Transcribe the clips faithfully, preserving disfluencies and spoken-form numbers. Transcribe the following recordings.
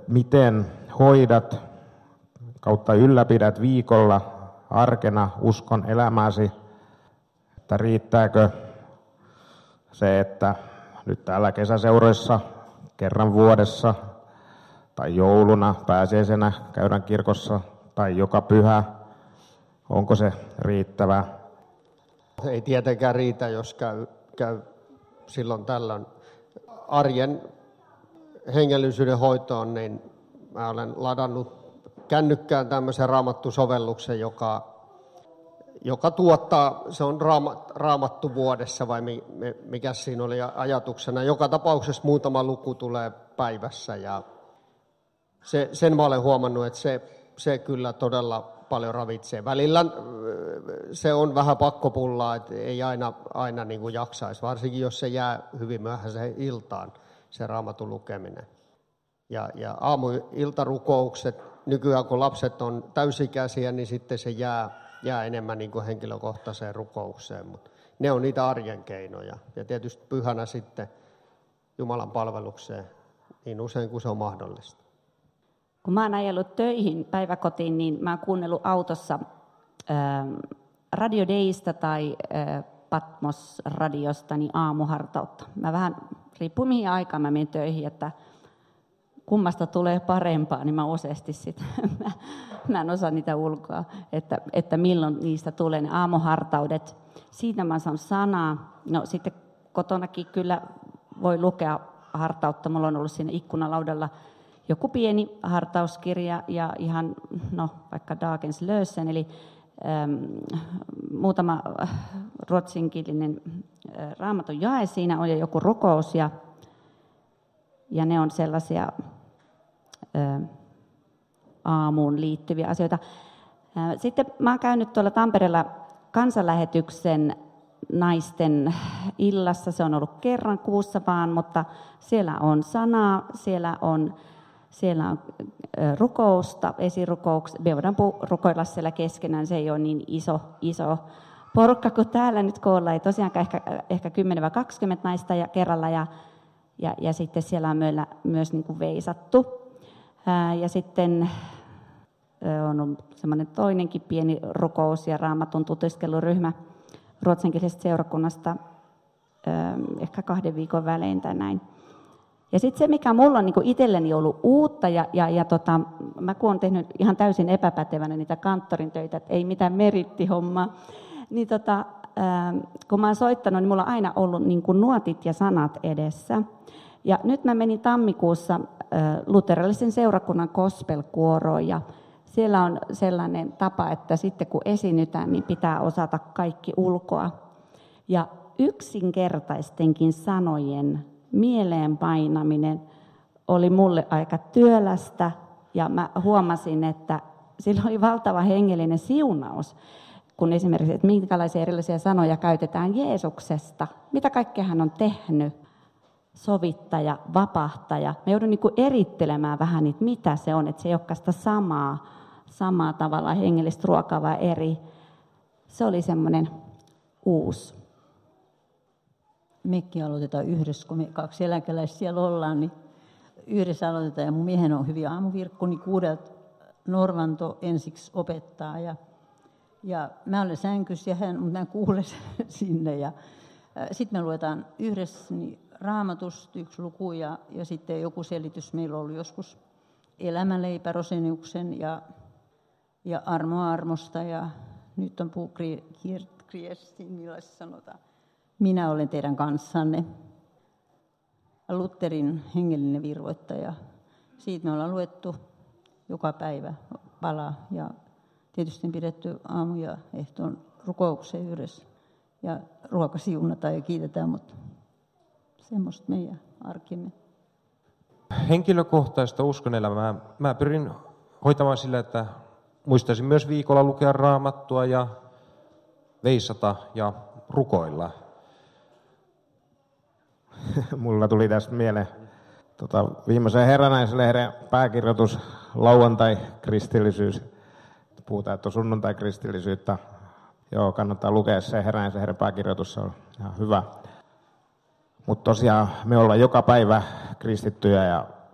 miten hoidat kautta ylläpidät viikolla arkena uskon elämääsi, että riittääkö se, että nyt täällä kesäseuroissa kerran vuodessa tai jouluna pääsiäisenä käydään kirkossa tai joka pyhä, onko se riittävää? Ei tietenkään riitä, jos käy, käy silloin tällöin arjen hengellisyyden hoitoon, niin mä olen ladannut kännykkään tämmöisen raamattusovelluksen, joka, joka tuottaa, se on raama, raamattu vuodessa vai mi, mikä siinä oli ajatuksena. Joka tapauksessa muutama luku tulee päivässä ja se, sen mä olen huomannut, että se, se kyllä todella paljon ravitsee. Välillä se on vähän pakkopullaa, että ei aina, aina niin kuin jaksaisi, varsinkin jos se jää hyvin myöhäiseen iltaan, se raamatun lukeminen. Ja, ja aamu-iltarukoukset, nykyään kun lapset on täysikäisiä, niin sitten se jää, jää enemmän niin kuin henkilökohtaiseen rukoukseen. Mutta ne on niitä arjen keinoja. Ja tietysti pyhänä sitten Jumalan palvelukseen niin usein kuin se on mahdollista. Kun mä oon ajellut töihin päiväkotiin, niin mä oon kuunnellut autossa ää, Radio Daysta tai ää, Patmos-radiosta niin aamuhartautta. Mä vähän, riippuu mihin aikaan mä menen töihin, että kummasta tulee parempaa, niin mä useasti sitä, mä, mä en osaa niitä ulkoa, että, että milloin niistä tulee ne aamuhartaudet. Siitä mä saan sanaa. No sitten kotonakin kyllä voi lukea hartautta. Mulla on ollut siinä ikkunalaudalla joku pieni hartauskirja ja ihan, no vaikka Dagens Lösen, eli ähm, muutama ruotsinkielinen äh, raamatun jae siinä on ja joku rukous ja, ja ne on sellaisia äh, aamuun liittyviä asioita. Äh, sitten mä oon käynyt tuolla Tampereella kansanlähetyksen naisten illassa, se on ollut kerran kuussa vaan, mutta siellä on sanaa, siellä on Siellä on rukousta, esirukouksia. Me voidaan rukoilla siellä keskenään, se ei ole niin iso, iso porukka kuin täällä nyt koolla. Ei tosiaankaan ehkä, ehkä kymmenen kaksikymmentä naista ja kerralla ja, ja, ja sitten siellä on myös, myös niin kuin veisattu. Ää, ja sitten on semmoinen toinenkin pieni rukous ja raamatun tutuskeluryhmä ruotsinkielisesta seurakunnasta ää, ehkä kahden viikon välein tai näin. Ja sitten se, mikä mulla on niin kuin itselleni ollut uutta, ja, ja, ja tota, mä kun olen tehnyt ihan täysin epäpätevänä niitä kanttorin töitä, että ei mitään merittihommaa, niin tota, ää, kun mä oon soittanut, niin mulla on aina ollut niin kuin nuotit ja sanat edessä. Ja nyt mä menin tammikuussa ää, luterilaisen seurakunnan gospel-kuoroon, ja siellä on sellainen tapa, että sitten kun esiinnytään, niin pitää osata kaikki ulkoa. Ja yksinkertaistenkin sanojen mieleen painaminen oli mulle aika työlästä ja mä huomasin, että sillä oli valtava hengellinen siunaus, kun esimerkiksi, että minkälaisia erilaisia sanoja käytetään Jeesuksesta, mitä kaikkea hän on tehnyt, sovittaja, vapahtaja. Mä joudun niin kuin erittelemään vähän niitä, mitä se on, että se ei olekaan sitä samaa, samaa tavalla hengellistä ruokaa vai eri. Se oli semmoinen uusi. Mekin aloitetaan yhdessä, kun me kaksi eläkeläistä siellä ollaan, niin yhdessä aloitetaan. Ja mun miehen on hyvin aamuvirkku, niin kuudelta Norvanto ensiksi opettaa. Ja, ja mä olen sänkyssä, ja hän, mutta mä en kuule sinne. Ja sitten me luetaan yhdessä niin Raamatusta yksi luku, ja, ja sitten joku selitys. Meillä on ollut joskus Elämänleipä Roseniuksen ja, ja Armo Armosta, ja nyt on puu Kriestin, millä sanotaan. Minä olen teidän kanssanne. Lutherin hengellinen virvoittaja. Siitä me ollaan luettu joka päivä pala ja tietysti pidetty aamu- ja ehtoon rukouksen yhdessä. Ja ruoka siunataan ja kiitetään, mutta semmoista meidän arkimme. Henkilökohtaista uskonelämää mä pyrin hoitamaan sillä, että muistaisin myös viikolla lukea Raamattua ja veisata ja rukoilla. Mulla tuli tästä mieleen tota, viimeisen Herranaislehden pääkirjoitus lauantai-kristillisyys. Puhutaan, että on sunnuntai-kristillisyyttä. Joo, kannattaa lukea se Herranaislehden pääkirjoitus, se on ihan hyvä. Mutta tosiaan me ollaan joka päivä kristittyjä ja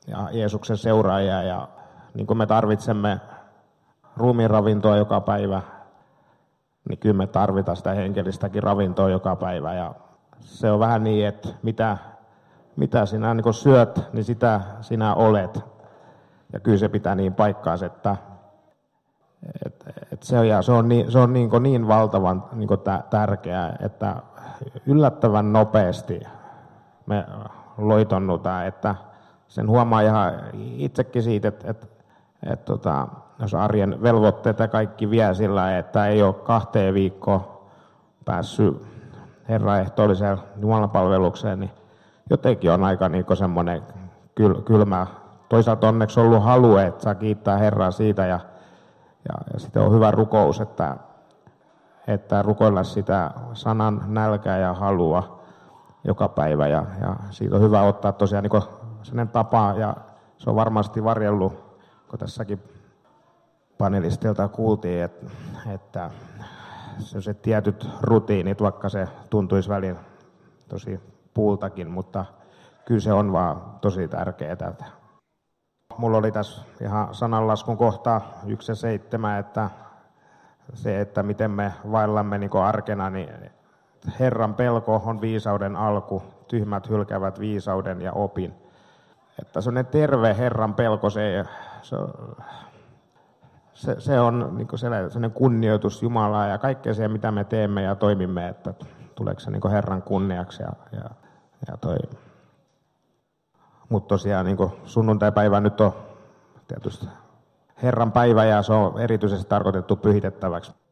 ja Jeesuksen seuraajia. Ja niin kuin me tarvitsemme ruumiin ravintoa joka päivä, niin kyllä me tarvitaan sitä henkellistäkin ravintoa joka päivä. Ja se on vähän niin, että mitä, mitä sinä niin kuin syöt, niin sitä sinä olet. Ja kyllä se pitää niin paikkaansa, että et, et se on, ja se on niin, se on niin, niin valtavan niin tärkeää, että yllättävän nopeasti me loitonnutaan, että sen huomaa ihan itsekin siitä, että, että, että tota, jos arjen velvoitteita kaikki vie sillä, että ei ole kahteen viikkoon päässyt Herran ehtoolliseen jumalanpalvelukseen, niin jotenkin on aika niin semmoinen kyl, kylmä. Toisaalta onneksi on ollut halu, että saa kiittää Herraa siitä ja, ja, ja sitten on hyvä rukous, että, että rukoilla sitä sanan nälkää ja halua joka päivä ja, ja siitä on hyvä ottaa tosiaan niin sellainen tapa ja se on varmasti varjellut, kun tässäkin panelistilta kuultiin, että, että se tietyt rutiinit, vaikka se tuntuisi välin tosi puultakin, mutta kyllä se on vaan tosi tärkeää. Mulla oli tässä ihan sananlaskun kohta yksi ja seitsemän, että se, että miten me vaellamme niin arkena, niin Herran pelko on viisauden alku, tyhmät hylkäävät viisauden ja opin. Että sellainen terve Herran pelko, se, se, se, se on niin sellainen kunnioitus Jumalaa ja kaikkea se, mitä me teemme ja toimimme, että tuleeko se niin Herran kunniaksi. Ja, ja, ja toi. Mutta tosiaan niin sunnuntaipäivä nyt on tietysti Herran päivä ja se on erityisesti tarkoitettu pyhitettäväksi.